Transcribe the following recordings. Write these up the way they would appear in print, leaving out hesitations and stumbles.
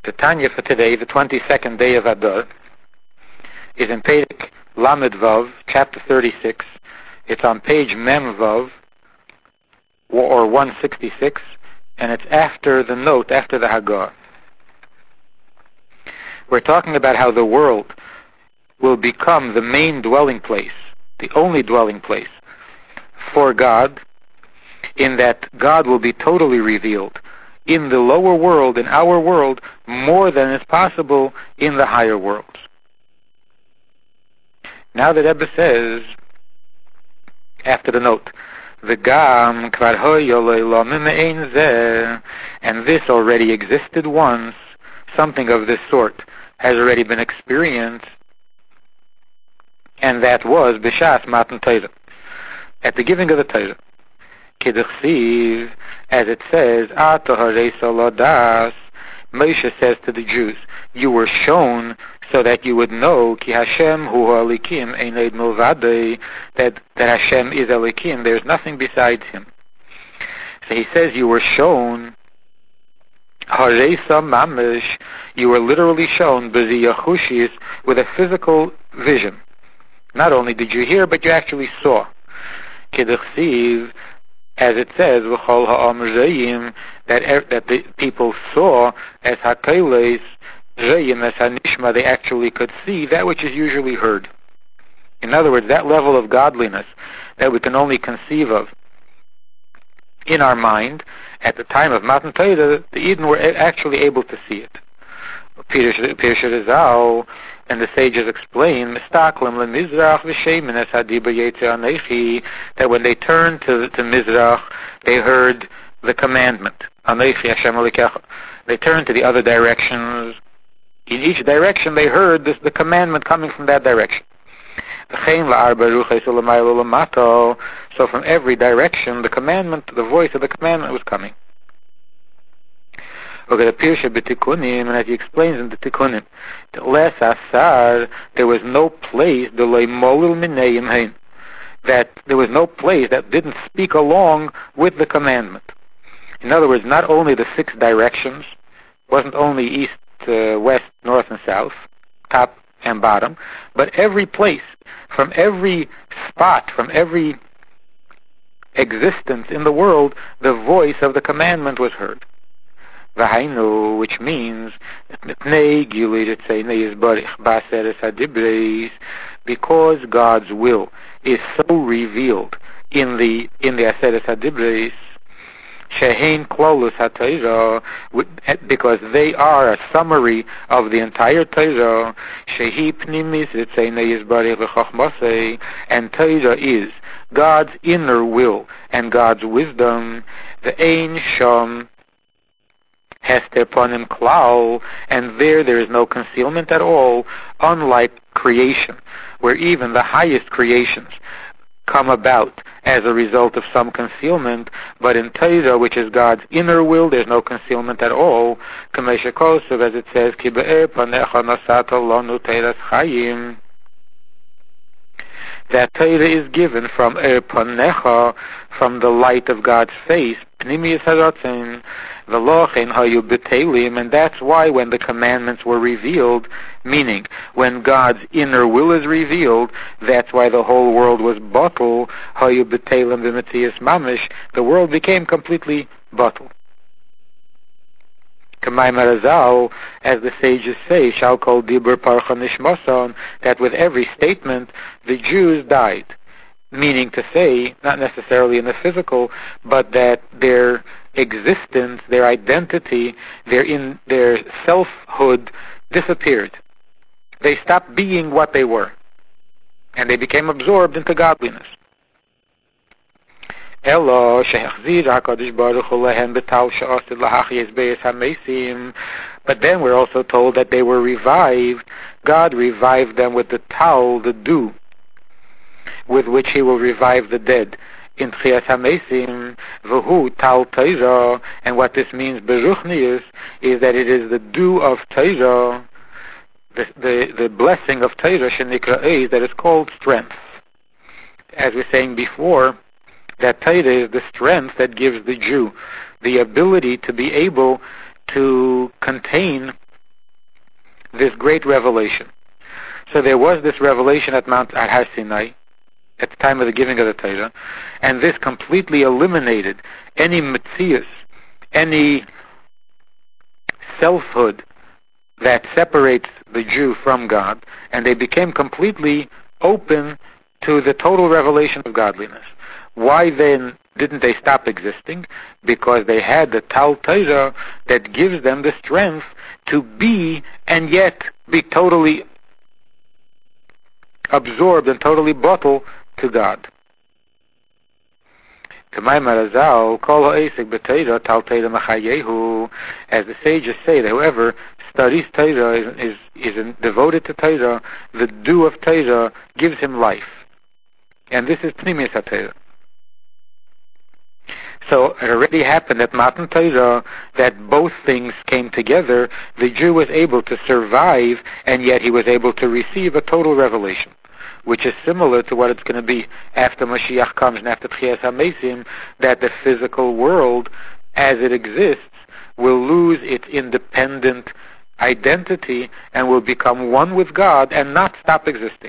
The Tanya for today, the 22nd day of Adar, is in Perek Lamed Vav, chapter 36. It's on page Mem Vav, or 166, and it's after the note, after the Hagar. We're talking about how the world will become the main dwelling place, the only dwelling place for God, in that God will be totally revealed in the lower world, in our world, more than is possible in the higher worlds. Now the Rebbe says, after the note, V'gam kvar hoyo le'ilomim me'ein zeh, and this already existed once, something of this sort has already been experienced, and that was b'shas matan Torah, at the giving of the Torah. K'dechsiv, as it says, Ata harei salodas, Moshe says to the Jews, you were shown so that you would know Ki Hashem hu ha'elikim eined milvadei, that Hashem is Elikim, there's nothing besides Him. So he says you were shown Hareisa mamish, you were literally shown b'ziyachushis, with a physical vision. Not only did you hear, but you actually saw. K'dechsiv, as it says, v'chol ha'am re'im, that the people saw as hakeles re'im, as hanishma, they actually could see that which is usually heard. In other words, that level of godliness that we can only conceive of in our mind, at the time of Matan Torah, the Eden were actually able to see it. Pirush Rizal and the sages explain that when they turned to Mizrach, they heard the commandment. They turned to the other directions. In each direction they heard the commandment coming from that direction. So from every direction, the commandment, the voice of the commandment was coming. And as he explains in the Tikkunim, there was no place, that there was no place that didn't speak along with the commandment. In other words, not only the 6 directions, wasn't only east, west, north, and south, top and bottom, but every place, from every spot, from every existence in the world, the voice of the commandment was heard. V'hainu, which means because God's will is so revealed in the Aseres HaDibros, shehein klolus HaTorah, because they are a summary of the entire Torah, shehi pnimis ritzein yizbarich v'chochmosei, and Torah is God's inner will and God's wisdom, the ein sham hester ponim klal, and there is no concealment at all, unlike creation, where even the highest creations come about as a result of some concealment, but in Torah, which is God's inner will, there's no concealment at all. Kamesha Kosev, as it says, Ki be'er panecha nasata lanu teiras chayim, that Torah is given from panecha, from the light of God's face, pnimiyus haratzin, v'lochen hayu b'teilim, and that's why when the commandments were revealed, meaning when God's inner will is revealed, that's why the whole world was batul, hayu b'teilim v'metzias mamish, the world became completely batul. Kamay Marazal, as the sages say, shall call dibur parcha nishmason, that with every statement the Jews died. Meaning to say, not necessarily in the physical, but that their existence, their identity, their selfhood disappeared. They stopped being what they were, and they became absorbed into godliness. Elo shehachzir HaKadosh Baruch Hu lehem b'tal she'asid lahachyes beis hamesim. But then we're also told that they were revived. God revived them with the tal, the dew, with which He will revive the dead. In Tchias HaMesim, v'hu tal Torah, and what this means, beruchnius, is that it is the dew of Torah, the blessing of Torah, shenikra, that is called strength. As we were saying before, that Torah is the strength that gives the Jew the ability to be able to contain this great revelation. So there was this revelation at Har Sinai, at the time of the giving of the Torah, and this completely eliminated any metzius, any selfhood that separates the Jew from God, and they became completely open to the total revelation of godliness. Why then didn't they stop existing? Because they had the Tal Torah that gives them the strength to be and yet be totally absorbed and totally bottled to God. As the sages say, that whoever studies Torah is devoted to Torah, the dew of Torah gives him life. And this is Pnimius HaTorah. So it already happened at Matan Torah that both things came together. The Jew was able to survive, and yet he was able to receive a total revelation, which is similar to what it's going to be after Mashiach comes and after Tchias HaMesim, that the physical world, as it exists, will lose its independent identity and will become one with God and not stop existing.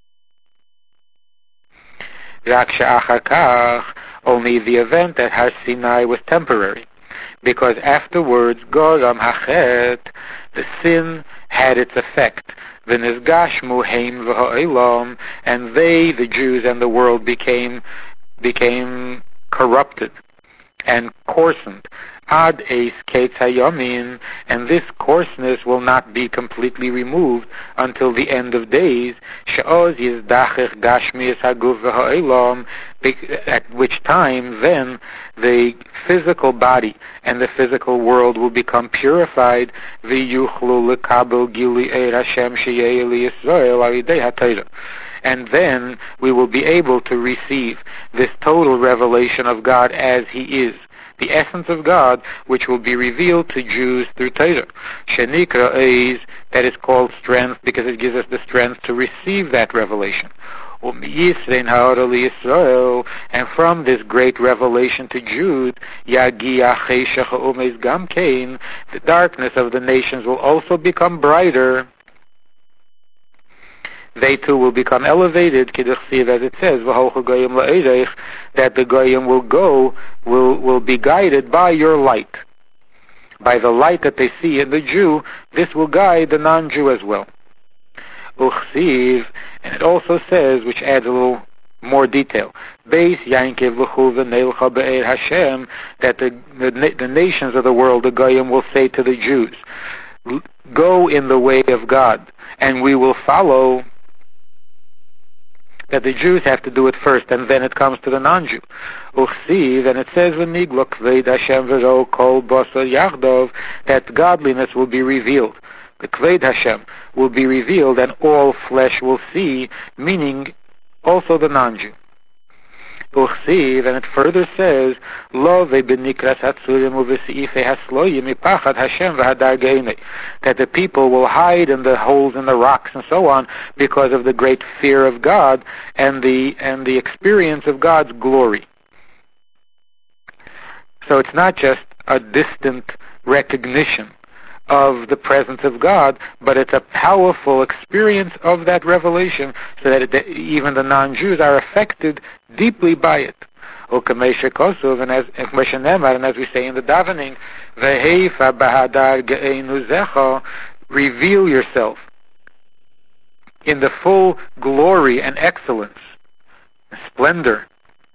Only the event at Har Sinai was temporary, because afterwards, Goram Hachet, the sin had its effect. V'nizgashmu heim v'ha'olam, and they, the Jews and the world, became corrupted and coarsened. Ad eis ketz hayamin, and this coarseness will not be completely removed until the end of days. She'oz yizdachech gashmius haguf v'ha'olam, at which time then the physical body and the physical world will become purified. V'yuchlu lekabel gili eir Hashem sheyeh liyisrael alidei haTorah. And then we will be able to receive this total revelation of God as He is, the essence of God, which will be revealed to Jews through Torah. Shenikra Eiz, that is called strength, because it gives us the strength to receive that revelation. And from this great revelation to Jude, the darkness of the nations will also become brighter. They too will become elevated, as it says, that the goyim will be guided by your light. By the light that they see in the Jew, this will guide the non-Jew as well. And it also says, which adds a little more detail, that the nations of the world, the goyim, will say to the Jews, go in the way of God, and we will follow. That the Jews have to do it first, and then it comes to the non-Jew. Then it says, that godliness will be revealed. The Kved Hashem will be revealed, and all flesh will see, meaning also the non-Jew. Then it further says, that the people will hide in the holes in the rocks and so on because of the great fear of God and the experience of God's glory. So it's not just a distant recognition of the presence of God, but it's a powerful experience of that revelation, so that even the non-Jews are affected deeply by it. And as we say in the davening, reveal yourself in the full glory and excellence, splendor.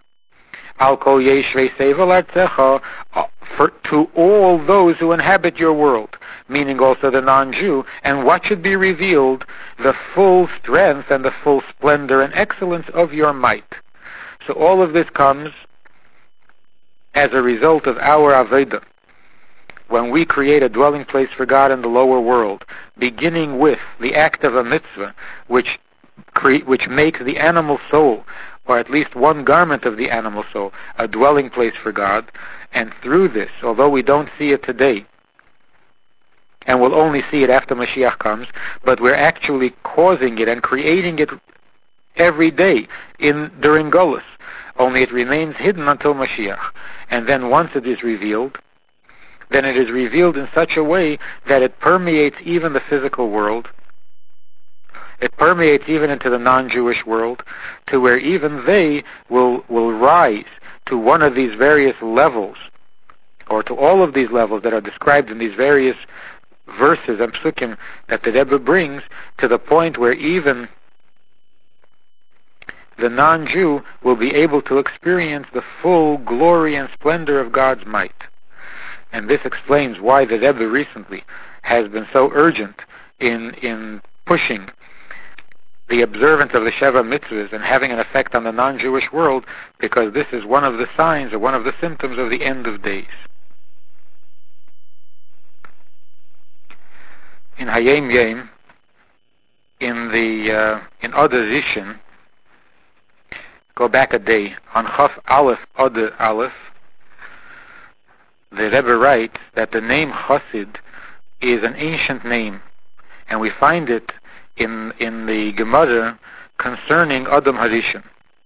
To all those who inhabit your world, meaning also the non-Jew. And what should be revealed? The full strength and the full splendor and excellence of your might. So all of this comes as a result of our Avodah. When we create a dwelling place for God in the lower world, beginning with the act of a mitzvah, which makes the animal soul, or at least one garment of the animal soul, a dwelling place for God. And through this, although we don't see it today, and we'll only see it after Mashiach comes, but we're actually causing it and creating it every day during Golus. Only it remains hidden until Mashiach. And then once it is revealed, then it is revealed in such a way that it permeates even the physical world. It permeates even into the non-Jewish world, to where even they will rise to one of these various levels, or to all of these levels that are described in these various verses and psukim that the Rebbe brings, to the point where even the non-Jew will be able to experience the full glory and splendor of God's might. And this explains why the Rebbe recently has been so urgent in pushing the observance of the Sheva Mitzvahs and having an effect on the non-Jewish world, because this is one of the signs or one of the symptoms of the end of days. In Hayom Yom, in Adar Rishon, go back a day, on Chaf Aleph Adar Aleph, the Rebbe writes that the name Chassid is an ancient name, and we find it in the Gemara concerning Adam Harishon.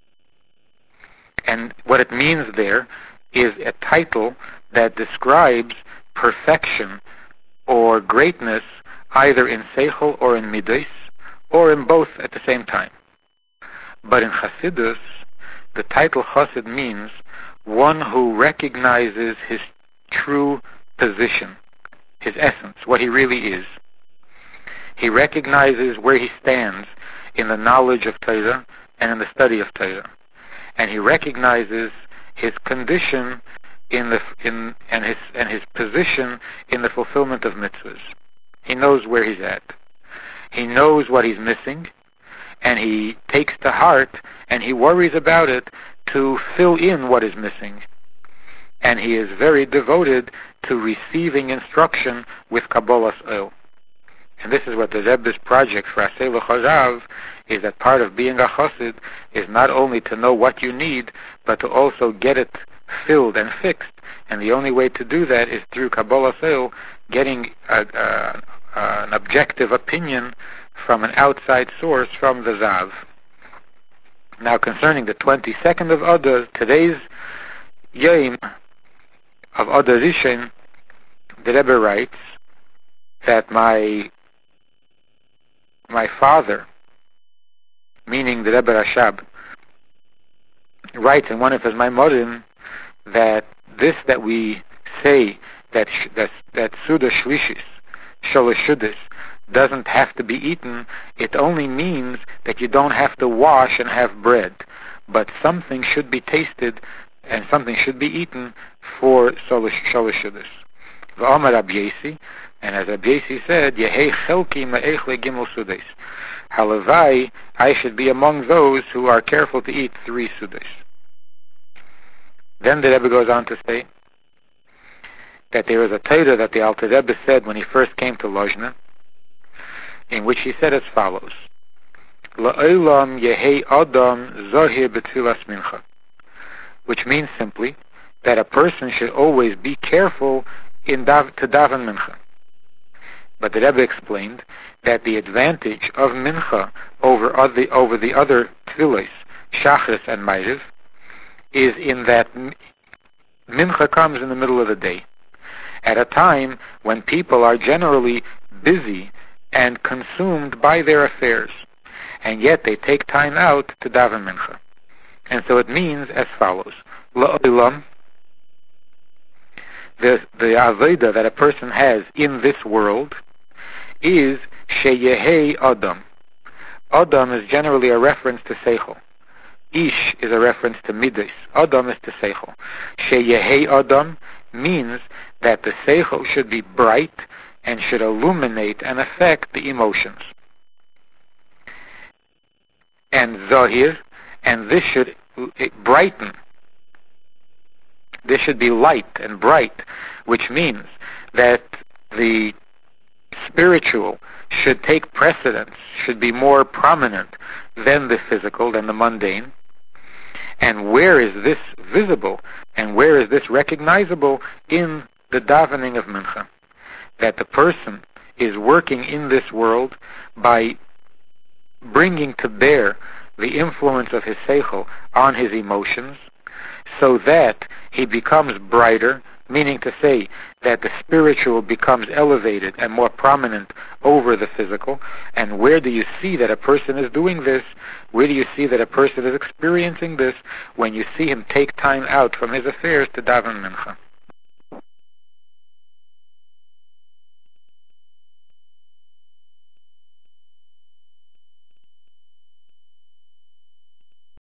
And what it means there is a title that describes perfection or greatness either in Seichel or in Midos, or in both at the same time. But in Chassidus, the title Chassid means one who recognizes his true position, his essence, what he really is. He recognizes where he stands in the knowledge of Torah and in the study of Torah, and he recognizes his condition and his position in the fulfillment of mitzvahs. He knows where he's at. He knows what he's missing, and he takes to heart and he worries about it to fill in what is missing. And he is very devoted to receiving instruction with Kabbalas Ol. And this is what the Rebbe's project for Aseh L'Charav is, that part of being a Chassid is not only to know what you need, but to also get it filled and fixed. And the only way to do that is through Kabbalas Ol, getting an objective opinion from an outside source, from the Zav. Now, concerning the 22nd of Adar, today's Yom of Adar Rishon, the Rebbe writes that my father, meaning the Rebbe Rashab, writes in one of his Maimorim that this that we say, that Suda Shlishis, Sholashudis, doesn't have to be eaten, it only means that you don't have to wash and have bread, but something should be tasted and something should be eaten for Sholashudis. V'Amar Rabbi Yesi, and as Rabbi Yesi said, Yehei Chelki Ma'ech Legimel Sudes. Halavai, I should be among those who are careful to eat 3 Sudes. Then the Rebbe goes on to say that there is a Torah that the Alter Rebbe said when he first came to Lozhna, in which he said as follows: La'olam Yehei Adam Zohir B'Tfilas Mincha, which means simply that a person should always be careful to daven mincha. But the Rebbe explained that the advantage of mincha over the other tefillos, shachris and ma'ariv, is in that mincha comes in the middle of the day, at a time when people are generally busy and consumed by their affairs, and yet they take time out to daven mincha. And so it means as follows: La'olam, the avodah that a person has in this world is sheyehei Adam. Adam is generally a reference to Seichel. Ish is a reference to Midas. Adam is to Seichel. Sheyehei Adam means that the Seichel should be bright and should illuminate and affect the emotions. And Zahir, and this should brighten. This should be light and bright, which means that the spiritual should take precedence, should be more prominent than the physical, than the mundane. And where is this visible, and where is this recognizable? In the davening of Mincha. That the person is working in this world by bringing to bear the influence of his seichel on his emotions, so that he becomes brighter, meaning to say that the spiritual becomes elevated and more prominent over the physical. And where do you see that a person is doing this? Where do you see that a person is experiencing this? When you see him take time out from his affairs to daven mincha.